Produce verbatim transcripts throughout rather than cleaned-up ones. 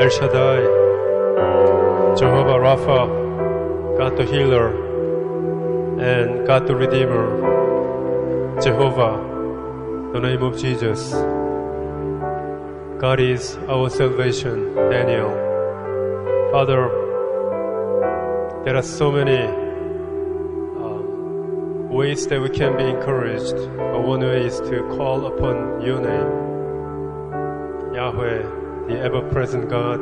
El Shaddai, Jehovah Rapha, God the healer, and God the redeemer, Jehovah, the name of Jesus. God is our salvation, Daniel. Father, there are so many um, ways that we can be encouraged, but one way is to call upon your name, Yahweh, the ever-present God,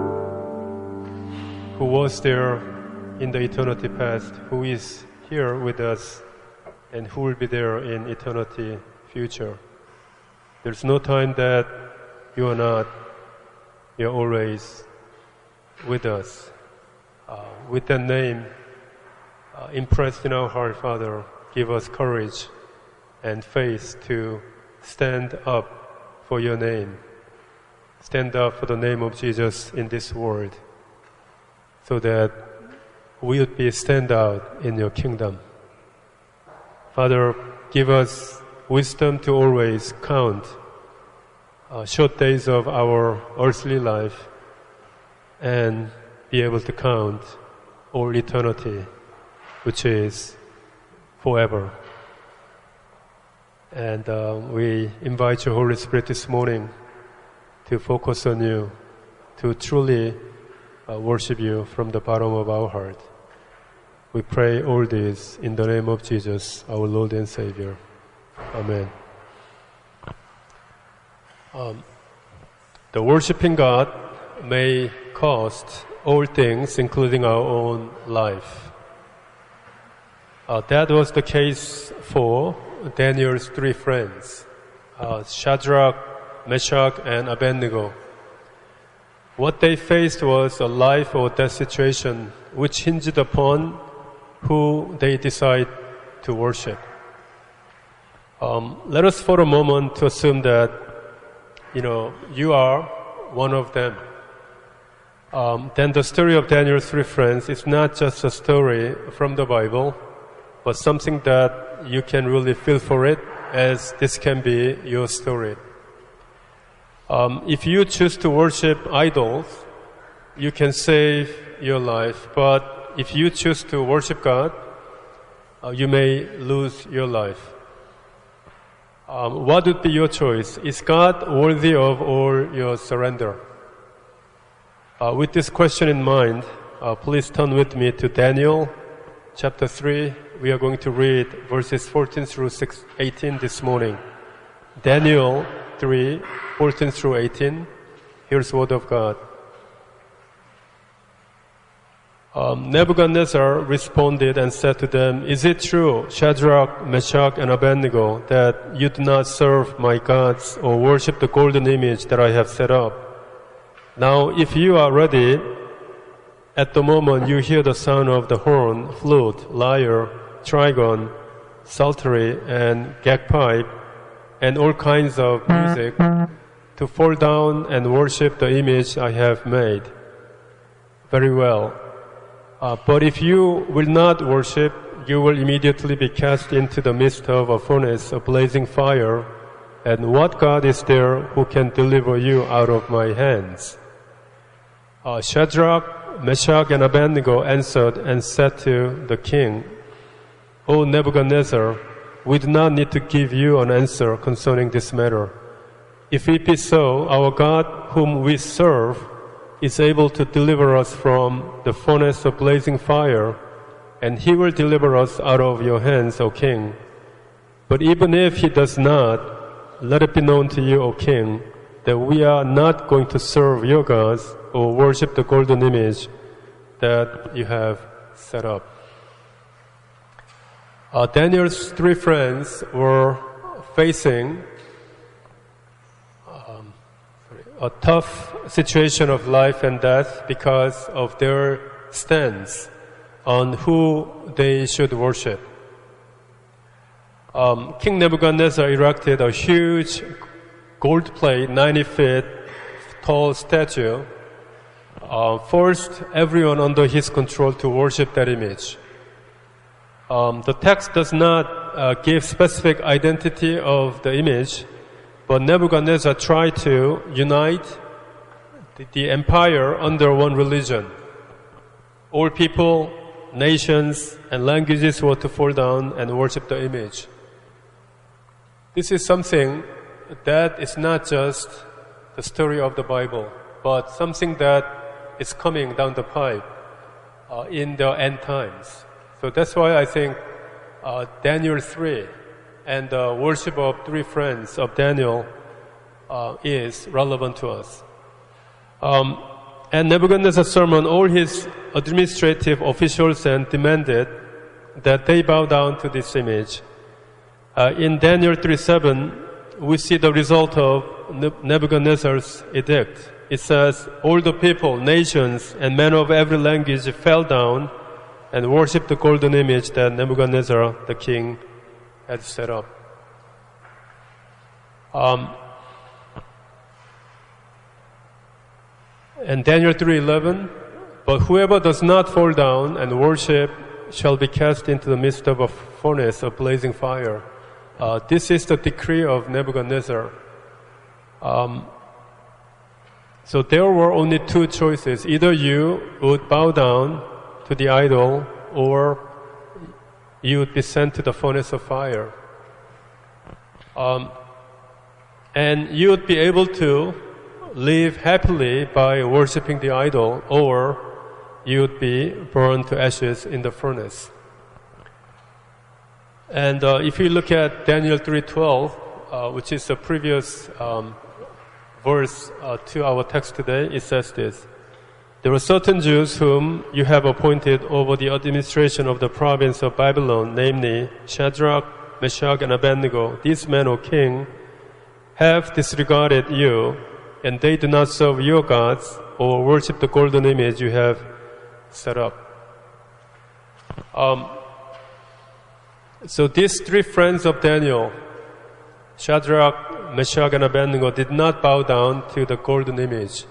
who was there in the eternity past, who is here with us, and who will be there in eternity future. There's no time that you are not. You're always with us. Uh, with that name uh, impressed in our heart, Father, give us courage and faith to stand up for your name. Stand up for the name of Jesus in this world, so that we would be stand out in your kingdom. Father, give us wisdom to always count uh, short days of our earthly life and be able to count all eternity, which is forever. And uh, we invite your Holy Spirit this morning to focus on you, to truly uh, worship you from the bottom of our heart. We pray all this in the name of Jesus, our Lord and Savior. Amen. Um, the worshiping God may cost all things, including our own life. Uh, that was the case for Daniel's three friends, uh, Shadrach, Meshach, and Abednego. What they faced was a life or death situation which hinged upon who they decide to worship. Um, let us for a moment to assume that, you know, you are one of them. Um, then the story of Daniel's three friends is not just a story from the Bible, but something that you can really feel for it, as this can be your story. Um, if you choose to worship idols, you can save your life. But if you choose to worship God, uh, you may lose your life. Um, what would be your choice? Is God worthy of all your surrender? Uh, with this question in mind, uh, please turn with me to Daniel chapter three. We are going to read verses fourteen through eighteen this morning. Daniel three, fourteen through eighteen. Here's the word of God. Um, Nebuchadnezzar responded and said to them, "Is it true, Shadrach, Meshach, and Abednego, that you do not serve my gods or worship the golden image that I have set up? Now, if you are ready, at the moment you hear the sound of the horn, flute, lyre, trigon, psaltery, and bagpipe, and all kinds of music, to fall down and worship the image I have made. Very well. Uh, but if you will not worship, you will immediately be cast into the midst of a furnace of blazing fire. And what God is there who can deliver you out of my hands?" Uh, Shadrach, Meshach, and Abednego answered and said to the king, "O Nebuchadnezzar, we do not need to give you an answer concerning this matter. If it be so, our God, whom we serve, is able to deliver us from the furnace of blazing fire, and he will deliver us out of your hands, O king. But even if he does not, let it be known to you, O king, that we are not going to serve your gods or worship the golden image that you have set up." Uh, Daniel's three friends were facing um, sorry, a tough situation of life and death because of their stance on who they should worship. Um, King Nebuchadnezzar erected a huge gold plate, ninety feet tall statue, uh, forced everyone under his control to worship that image. Um, the text does not uh, give specific identity of the image, but Nebuchadnezzar tried to unite the, the empire under one religion. All people, nations, and languages were to fall down and worship the image. This is something that is not just the story of the Bible, but something that is coming down the pipe uh, in the end times. So that's why I think uh, Daniel three and the worship of three friends of Daniel uh, is relevant to us. Um, and Nebuchadnezzar's sermon, all his administrative officials and demanded that they bow down to this image. Uh, in Daniel three seven, we see the result of Nebuchadnezzar's edict. It says, all the people, nations, and men of every language fell down and worshipped the golden image that Nebuchadnezzar, the king, had set up. Um, and Daniel three eleven, but whoever does not fall down and worship shall be cast into the midst of a furnace of blazing fire. Uh, this is the decree of Nebuchadnezzar. Um, so there were only two choices. Either you would bow down to the idol, or you would be sent to the furnace of fire. Um, and you would be able to live happily by worshipping the idol, or you would be burned to ashes in the furnace. And uh, if you look at Daniel three twelve, uh, which is the previous um, verse uh, to our text today, it says this: there were certain Jews whom you have appointed over the administration of the province of Babylon, namely Shadrach, Meshach, and Abednego. These men, O king, have disregarded you, and they do not serve your gods or worship the golden image you have set up. Um, so these three friends of Daniel, Shadrach, Meshach, and Abednego, did not bow down to the golden image.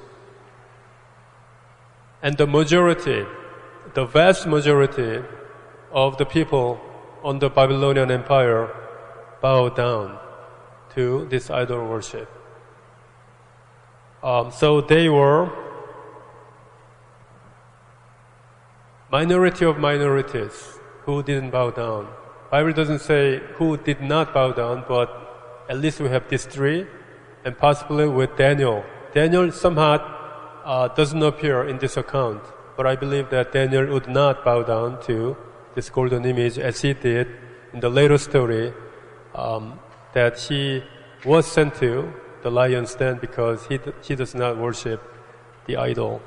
And the majority, the vast majority of the people on the Babylonian Empire bowed down to this idol worship. Um, so they were minority of minorities who didn't bow down. Bible doesn't say who did not bow down, but at least we have these three, and possibly with Daniel. Daniel somehow uh, doesn't appear in this account, but I believe that Daniel would not bow down to this golden image as he did in the later story, um, that he was sent to the lion's den because he he does not worship the idol.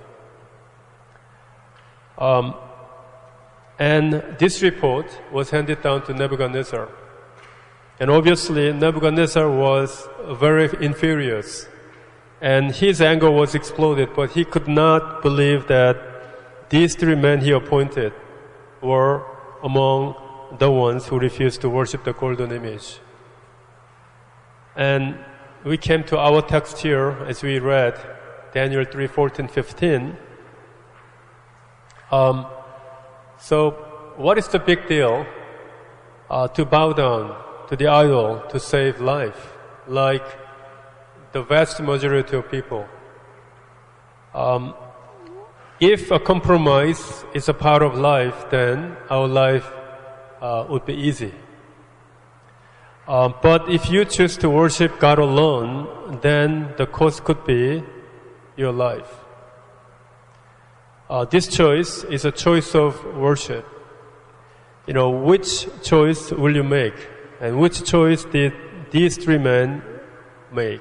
Um, and this report was handed down to Nebuchadnezzar. And obviously Nebuchadnezzar was very infurious, and his anger was exploded, but he could not believe that these three men he appointed were among the ones who refused to worship the golden image. And we came to our text here as we read Daniel three fourteen fifteen. Um, so, what is the big deal uh, to bow down to the idol to save life, like the vast majority of people? Um, if a compromise is a part of life, then our life uh, would be easy. Um, but if you choose to worship God alone, then the cost could be your life. Uh, this choice is a choice of worship. You know, which choice will you make? And which choice did these three men make?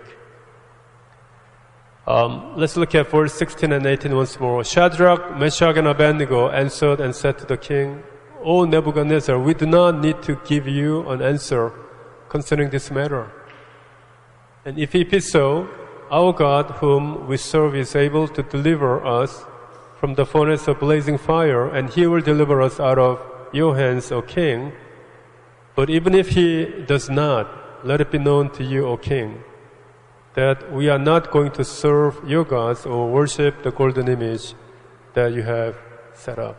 Um, let's look at verse sixteen and eighteen once more. Shadrach, Meshach, and Abednego answered and said to the king, O Nebuchadnezzar, we do not need to give you an answer concerning this matter. And if it be so, our God whom we serve is able to deliver us from the furnace of blazing fire, and he will deliver us out of your hands, O king. But even if he does not, let it be known to you, O king, that we are not going to serve your gods or worship the golden image that you have set up.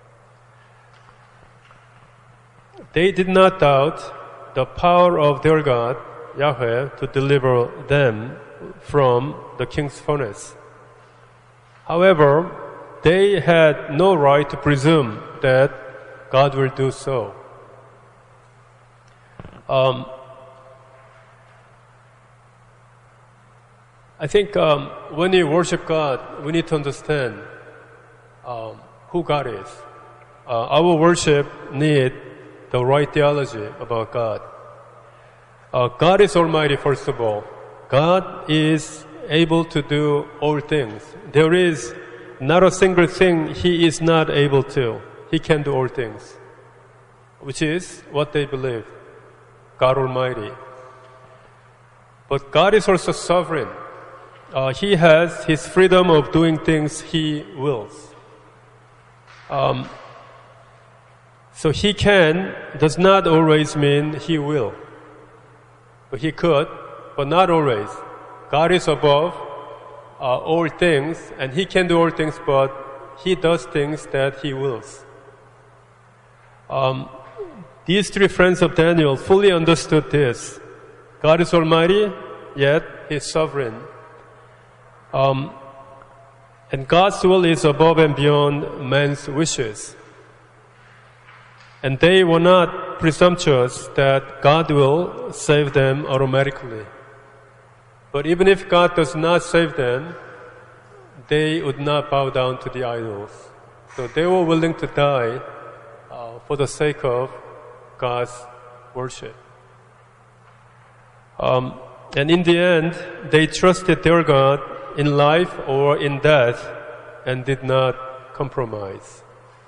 They did not doubt the power of their God, Yahweh, to deliver them from the king's furnace. However, they had no right to presume that God will do so. Um, I think um, when we worship God, we need to understand um, who God is. Uh, our worship need the right theology about God. Uh, God is Almighty, first of all. God is able to do all things. There is not a single thing He is not able to. He can do all things, which is what they believe. God Almighty. But God is also sovereign. Uh, he has His freedom of doing things He wills. Um, so He can does not always mean He will. But He could, but not always. God is above uh, all things, and He can do all things, but He does things that He wills. Um, these three friends of Daniel fully understood this. God is Almighty, yet He is sovereign. Um, and God's will is above and beyond man's wishes. And they were not presumptuous that God will save them automatically. But even if God does not save them, they would not bow down to the idols. So they were willing to die uh, for the sake of God's worship. Um, and in the end, they trusted their God in life or in death and did not compromise.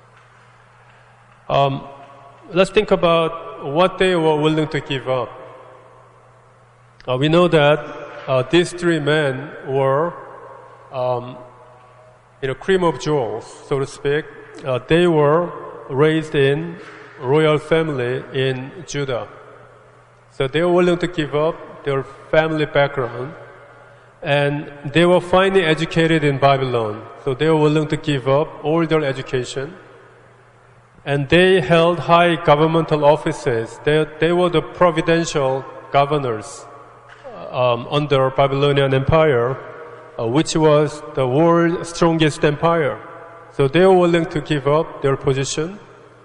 Um, let's think about what they were willing to give up. Uh, we know that uh, these three men were, um, you know, cream of jewels, so to speak. Uh, they were raised in royal family in Judah. So they were willing to give up their family background, and they were finally educated in Babylon. So they were willing to give up all their education, and they held high governmental offices. They, they were the providential governors um, under Babylonian Empire, uh, which was the world's strongest empire. So they were willing to give up their position,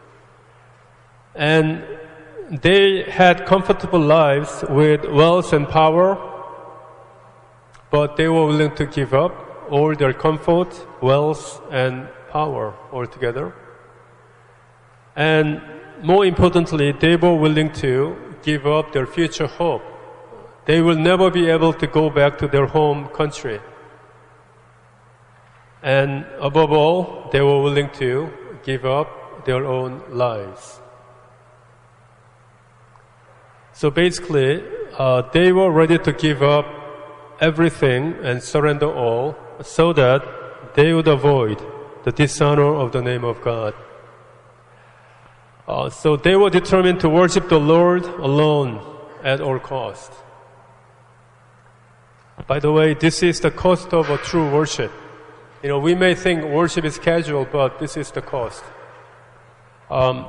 and they had comfortable lives with wealth and power, but they were willing to give up all their comfort, wealth, and power altogether. And more importantly, they were willing to give up their future hope. They will never be able to go back to their home country. And above all, they were willing to give up their own lives. So basically, uh, they were ready to give up everything and surrender all so that they would avoid the dishonor of the name of God. Uh, so they were determined to worship the Lord alone at all cost. By the way, this is the cost of a true worship. You know, we may think worship is casual, but this is the cost. Um,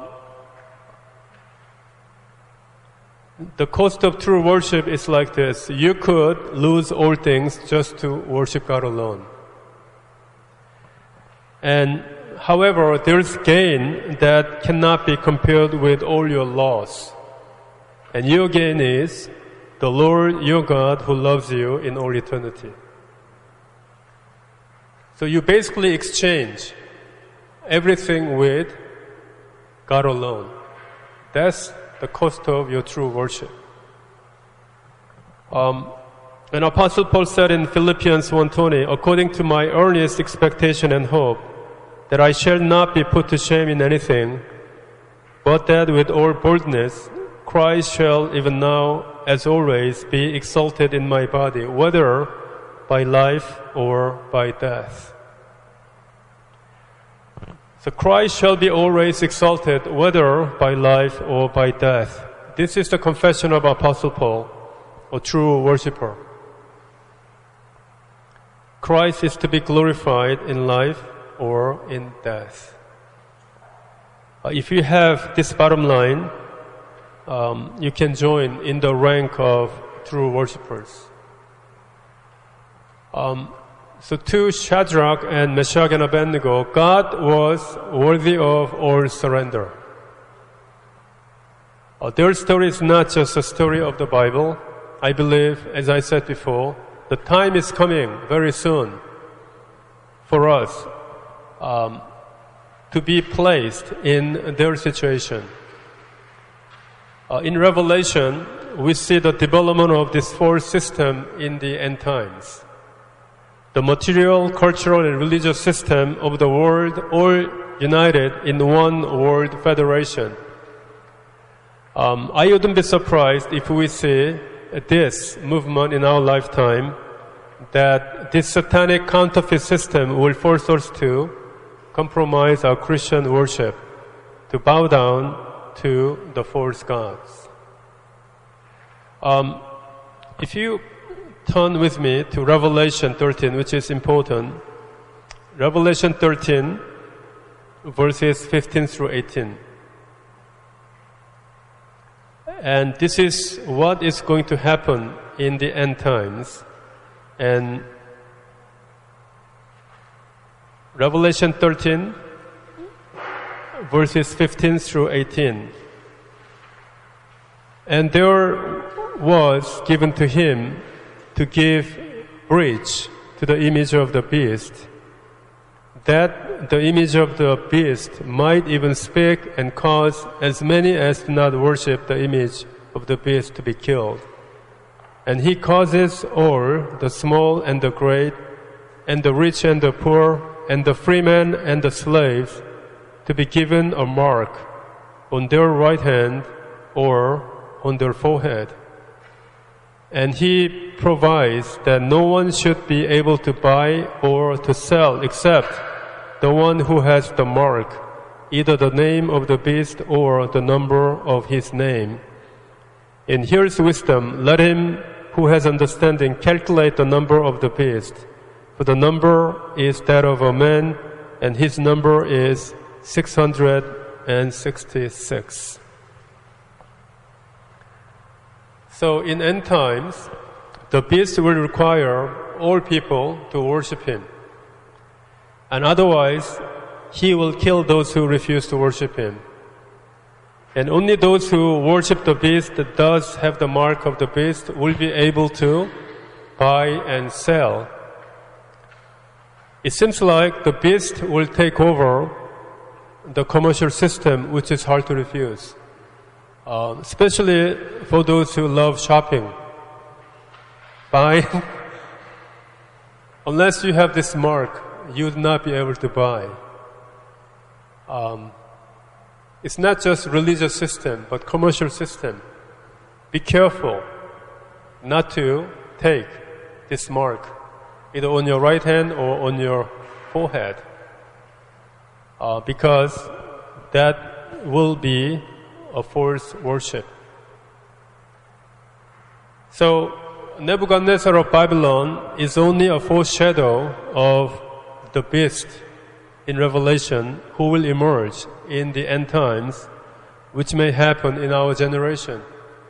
the cost of true worship is like this. You could lose all things just to worship God alone. And however, there's gain that cannot be compared with all your loss. And your gain is the Lord your God who loves you in all eternity. So you basically exchange everything with God alone. That's the cost of your true worship. Um, and Apostle Paul said in Philippians one twenty, according to my earnest expectation and hope, that I shall not be put to shame in anything, but that with all boldness Christ shall even now, as always, be exalted in my body, whether by life or by death. So Christ shall be always exalted, whether by life or by death. This is the confession of Apostle Paul, a true worshiper. Christ is to be glorified in life or in death. Uh, if you have this bottom line, um, you can join in the rank of true worshipers. Um, so to Shadrach and Meshach and Abednego, God was worthy of all surrender. Uh, their story is not just a story of the Bible. I believe, as I said before, the time is coming very soon for us um, to be placed in their situation. Uh, in Revelation, we see the development of this false system in the end times. The material, cultural, and religious system of the world all united in one world federation. Um, I wouldn't be surprised if we see this movement in our lifetime, that this satanic counterfeit system will force us to compromise our Christian worship, to bow down to the false gods. Um, if you turn with me to Revelation thirteen, which is important. Revelation thirteen, verses fifteen through eighteen. And this is what is going to happen in the end times. And Revelation thirteen, verses fifteen through eighteen. And there was given to him to give breach to the image of the beast, that the image of the beast might even speak and cause as many as do not worship the image of the beast to be killed. And he causes all, the small and the great, and the rich and the poor, and the freemen and the slaves, to be given a mark on their right hand or on their forehead. And he provides that no one should be able to buy or to sell except the one who has the mark, either the name of the beast or the number of his name. And here's wisdom. Let him who has understanding calculate the number of the beast. For the number is that of a man, and his number is six hundred sixty-six. So in end times, the beast will require all people to worship him. And otherwise, he will kill those who refuse to worship him. And only those who worship the beast that does have the mark of the beast will be able to buy and sell. It seems like the beast will take over the commercial system, which is hard to refuse. Uh, especially for those who love shopping. Buying, unless you have this mark, you would not be able to buy. Um, it's not just religious system, but commercial system. Be careful not to take this mark, either on your right hand or on your forehead, uh, because that will be a false worship. So Nebuchadnezzar of Babylon is only a foreshadow of the beast in Revelation who will emerge in the end times, which may happen in our generation.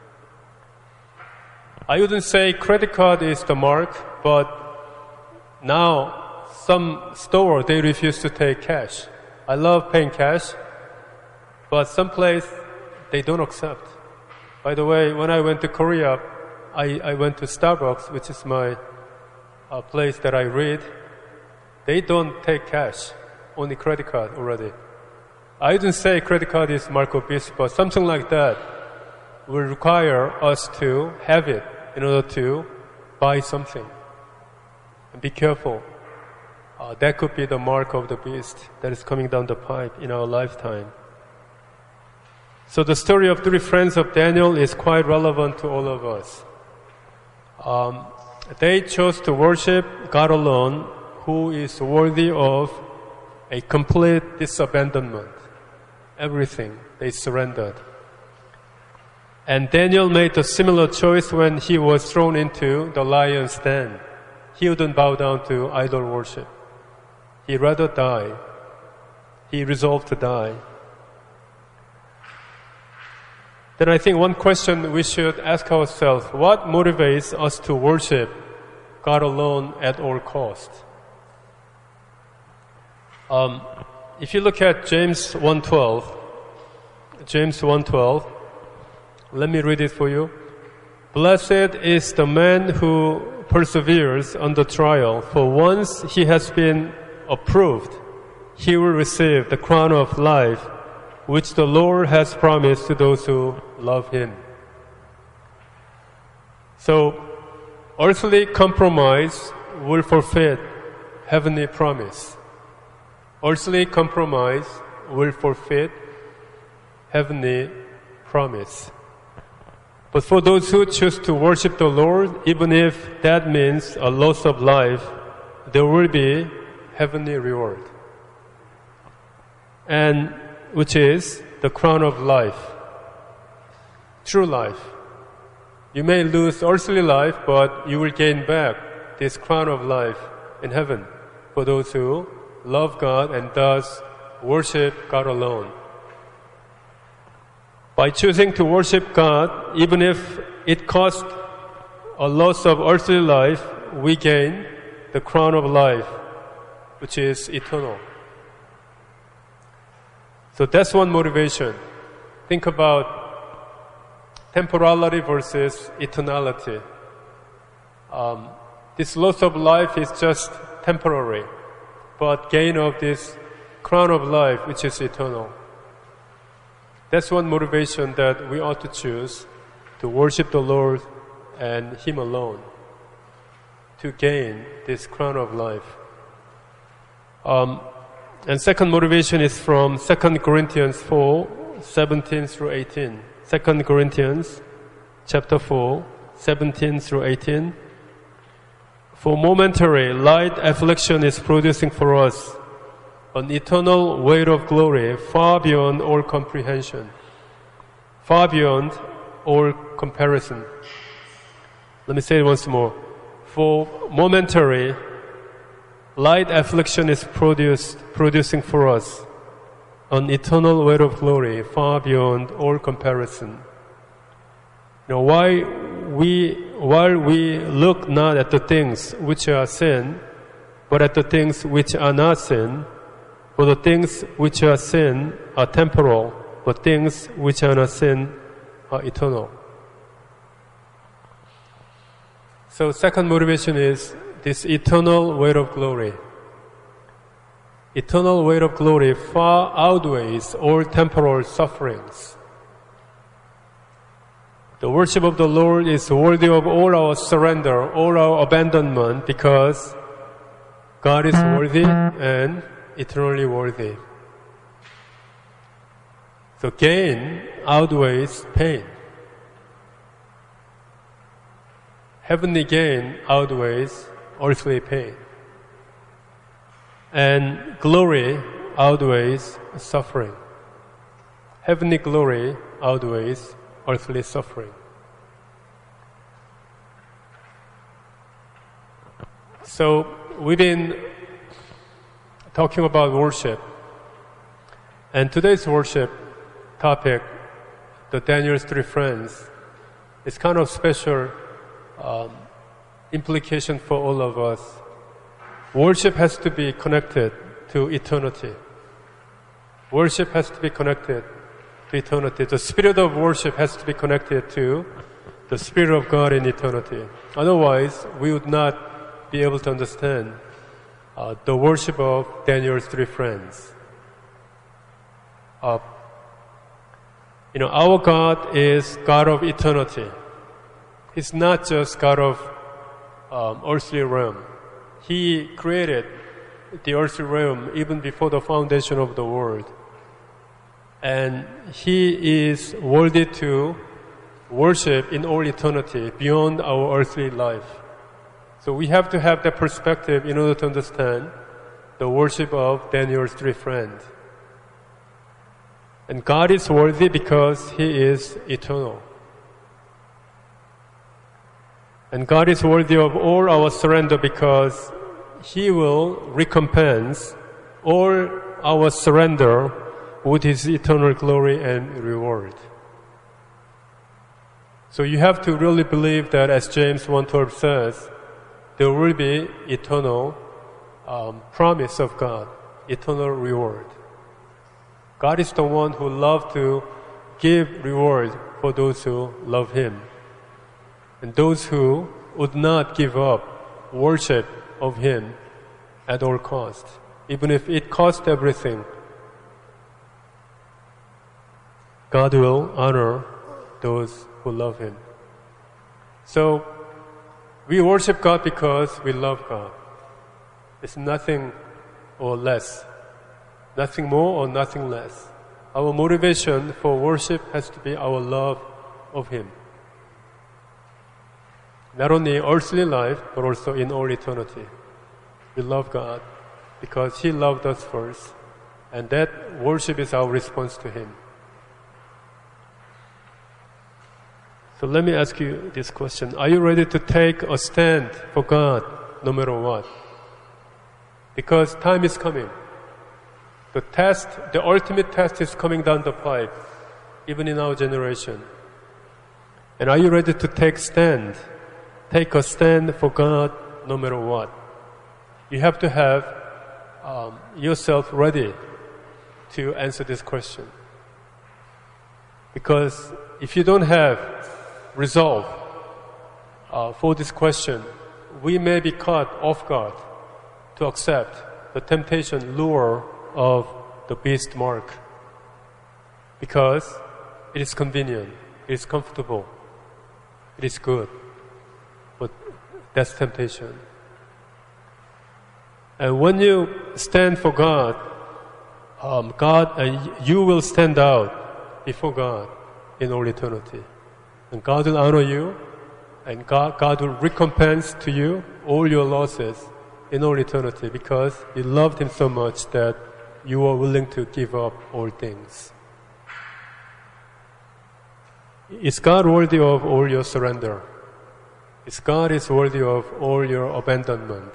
I wouldn't say credit card is the mark, but now some store, they refuse to take cash. I love paying cash, but some place they don't accept. By the way, when I went to Korea, I, I went to Starbucks, which is my uh, place that I read. They don't take cash, only credit card already. I didn't say credit card is mark of beast, but something like that will require us to have it in order to buy something. And be careful. Uh, that could be the mark of the beast that is coming down the pipe in our lifetime. So the story of three friends of Daniel is quite relevant to all of us. Um, they chose to worship God alone, who is worthy of a complete disabandonment. Everything they surrendered. And Daniel made a similar choice when he was thrown into the lion's den. He wouldn't bow down to idol worship. He'd rather die. He resolved to die. Then I think one question we should ask ourselves, what motivates us to worship God alone at all costs? Um, if you look at James one twelve, James one twelve, let me read it for you. Blessed is the man who perseveres under trial, for once he has been approved, he will receive the crown of life, which the Lord has promised to those who love him. So, earthly compromise will forfeit heavenly promise. Earthly compromise will forfeit heavenly promise. But for those who choose to worship the Lord, even if that means a loss of life, there will be heavenly reward. And which is the crown of life, true life. You may lose earthly life, but you will gain back this crown of life in heaven for those who love God and thus worship God alone. By choosing to worship God, even if it costs a loss of earthly life, we gain the crown of life, which is eternal. So that's one motivation. Think about temporality versus eternality. Um, this loss of life is just temporary, but gain of this crown of life, which is eternal. That's one motivation that we ought to choose to worship the Lord and Him alone, to gain this crown of life. Um, and second motivation is from Second Corinthians four, seventeen through eighteen. Second Corinthians chapter four, seventeen through eighteen. For momentary light affliction is producing for us an eternal weight of glory far beyond all comprehension, far beyond all comparison. Let me say it once more. For momentary light affliction is produced, producing for us an eternal weight of glory far beyond all comparison. Now, why we, while we look not at the things which are sin, but at the things which are not sin, for the things which are sin are temporal, but things which are not sin are eternal. So second motivation is this eternal weight of glory. Eternal weight of glory far outweighs all temporal sufferings. The worship of the Lord is worthy of all our surrender, all our abandonment, because God is worthy and eternally worthy. So gain outweighs pain. Heavenly gain outweighs earthly pain. And glory outweighs suffering. Heavenly glory outweighs earthly suffering. So we've been talking about worship. And today's worship topic, the Daniel's three friends, is kind of special um, implication for all of us. Worship has to be connected to eternity. Worship has to be connected to eternity. The spirit of worship has to be connected to the Spirit of God in eternity. Otherwise, we would not be able to understand uh, the worship of Daniel's three friends. Uh, you know, our God is God of eternity. He's not just God of um, earthly realm. He created the earthly realm even before the foundation of the world. And He is worthy to worship in all eternity beyond our earthly life. So we have to have that perspective in order to understand the worship of Daniel's three friends. And God is worthy because He is eternal. And God is worthy of all our surrender because He will recompense all our surrender with His eternal glory and reward. So you have to really believe that, as James one twelve says, there will be eternal um, promise of God eternal reward. God is the one who loves to give reward for those who love Him. And those who would not give up worship of Him at all costs, even if it cost everything. God will honor those who love Him. So, we worship God because we love God. It's nothing or less. Nothing more or nothing less. Our motivation for worship has to be our love of Him. Not only in earthly life, but also in all eternity. We love God because He loved us first. And that worship is our response to Him. So let me ask you this question. Are you ready to take a stand for God no matter what? Because time is coming. The test, the ultimate test is coming down the pipe, even in our generation. And are you ready to take stand? Take a stand for God no matter what. You have to have um, yourself ready to answer this question. Because if you don't have resolve uh, for this question, we may be caught off guard to accept the temptation lure of the beast mark. Because it is convenient, it is comfortable, it is good. But that's temptation. And when you stand for God, um, God, uh, you will stand out before God in all eternity. And God will honor you, and God, God will recompense to you all your losses in all eternity because you loved Him so much that you are willing to give up all things. Is God worthy of all your surrender? Is God is worthy of all your abandonment?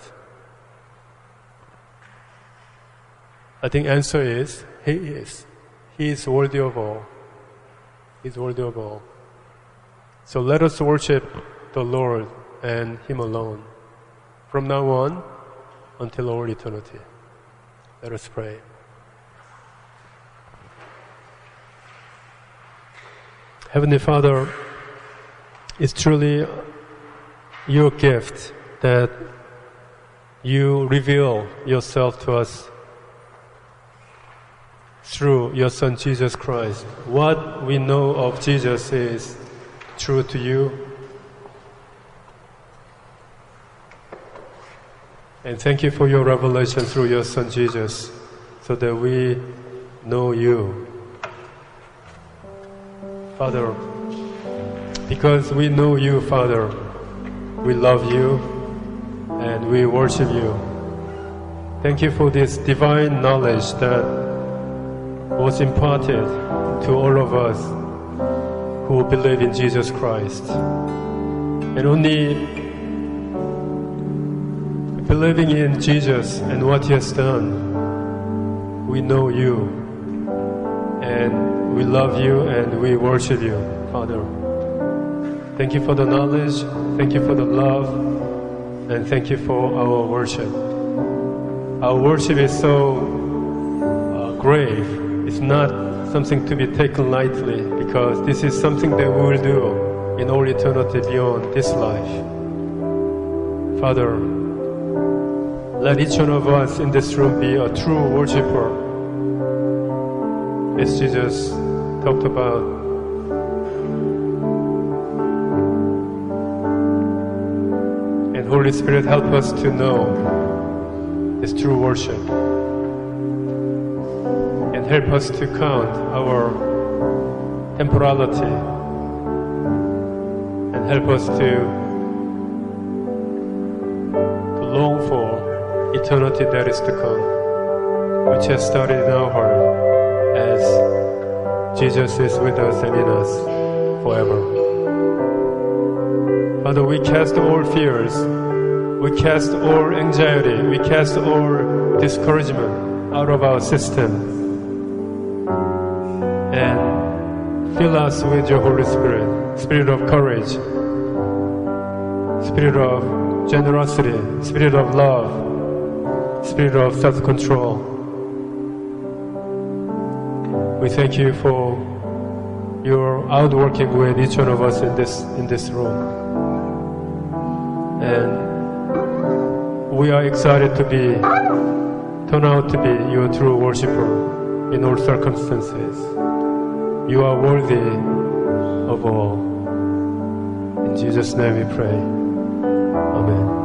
I think answer is, He is. He is worthy of all. He is worthy of all. So let us worship the Lord and Him alone from now on until all eternity. Let us pray. Heavenly Father, it's truly your gift that you reveal yourself to us through your Son Jesus Christ. What we know of Jesus is true to you. And thank you for your revelation through your Son Jesus, so that we know you. Father, because we know you, Father, we love you and we worship you. Thank you for this divine knowledge that was imparted to all of us who believe in Jesus Christ. And only believing in Jesus and what He has done, we know you and we love you and we worship you, Father. Thank you for the knowledge, thank you for the love, and thank you for our worship. Our worship is so uh, grave. It's not something to be taken lightly, because this is something that we will do in all eternity beyond this life. Father, let each one of us in this room be a true worshiper, as Jesus talked about. And Holy Spirit, help us to know this true worship. And help us to count our temporality. And help us to, to long for eternity that is to come, which has started in our heart as Jesus is with us and in us forever. Father, we cast all fears, we cast all anxiety, we cast all discouragement out of our system, and fill us with your Holy Spirit, Spirit of courage, Spirit of generosity, Spirit of love, Spirit of self-control, We thank you for your outworking with each one of us in this in this room. And we are excited to be turn out to be your true worshiper in all circumstances. You are worthy of all. In Jesus' name we pray. Amen.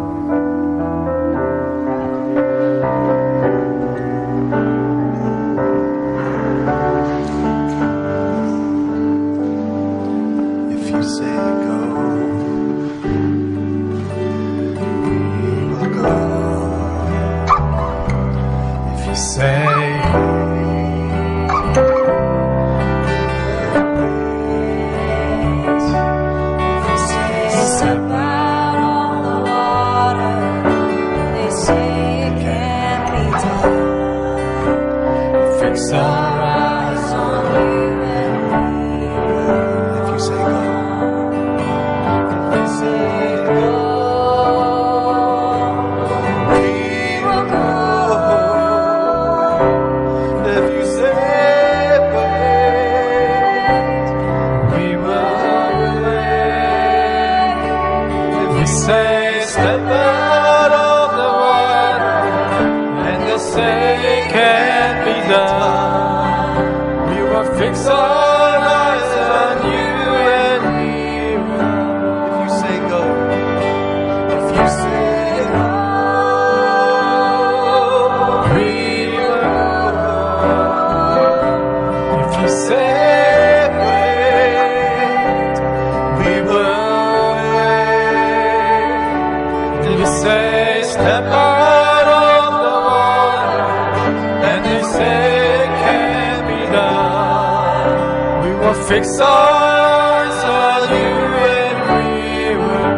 Fix our eyes on you and we will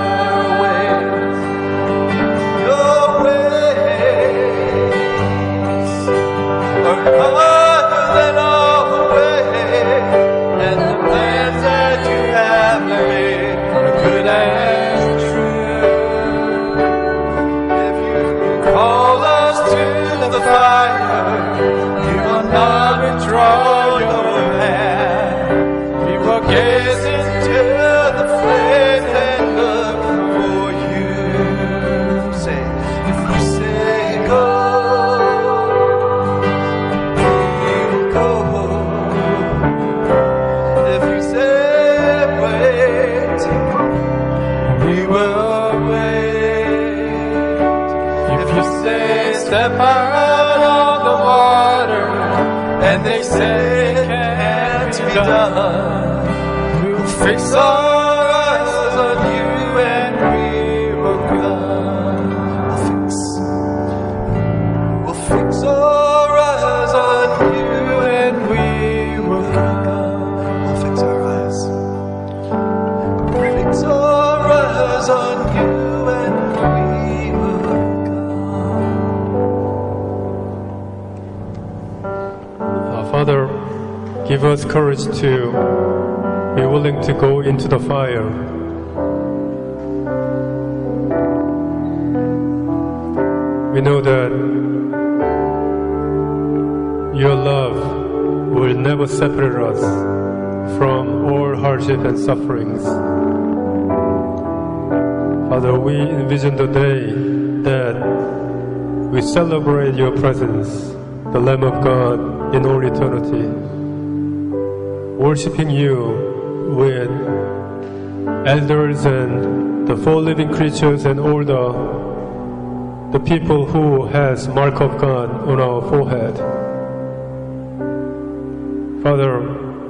go your ways are higher than our ways, and the plans that you have made are good and true. If you call us to the fire, you will not withdraw your hand. Gaze into the flames and look for you. Say, if you say go, we will go. If you say wait, we will wait. If you say step out on the water, and they say it can't be done, fix our eyes on you and we will come. We'll fix, we'll fix our eyes on you and we will come. We'll fix our eyes. We'll fix our eyes on you and we will come. Our Father, give us courage to be willing to go into the fire. We know that your love will never separate us from all hardship and sufferings. Father, we envision the day that we celebrate your presence, the Lamb of God, in all eternity, worshiping you with elders and the four living creatures and all the the people who has mark of God on our forehead. Father,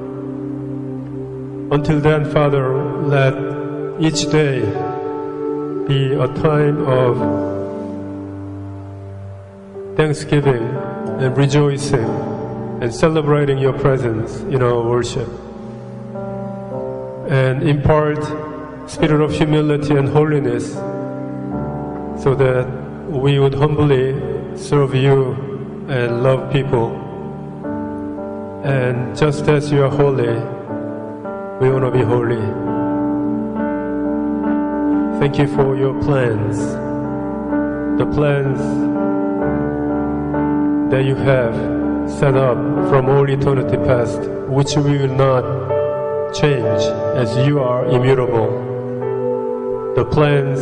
until then, Father, let each day be a time of thanksgiving and rejoicing and celebrating your presence in our worship. And impart spirit of humility and holiness so that we would humbly serve you and love people. And just as you are holy, we want to be holy. Thank you for your plans, the plans that you have set up from all eternity past, which we will not change as you are immutable. The plans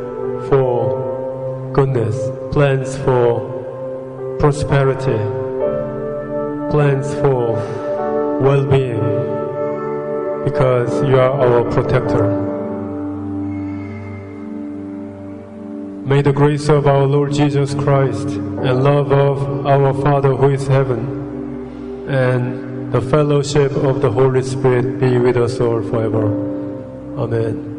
for goodness, plans for prosperity, plans for well-being, because you are our protector. May the grace of our Lord Jesus Christ and love of our Father who is heaven and the fellowship of the Holy Spirit be with us all forever. Amen.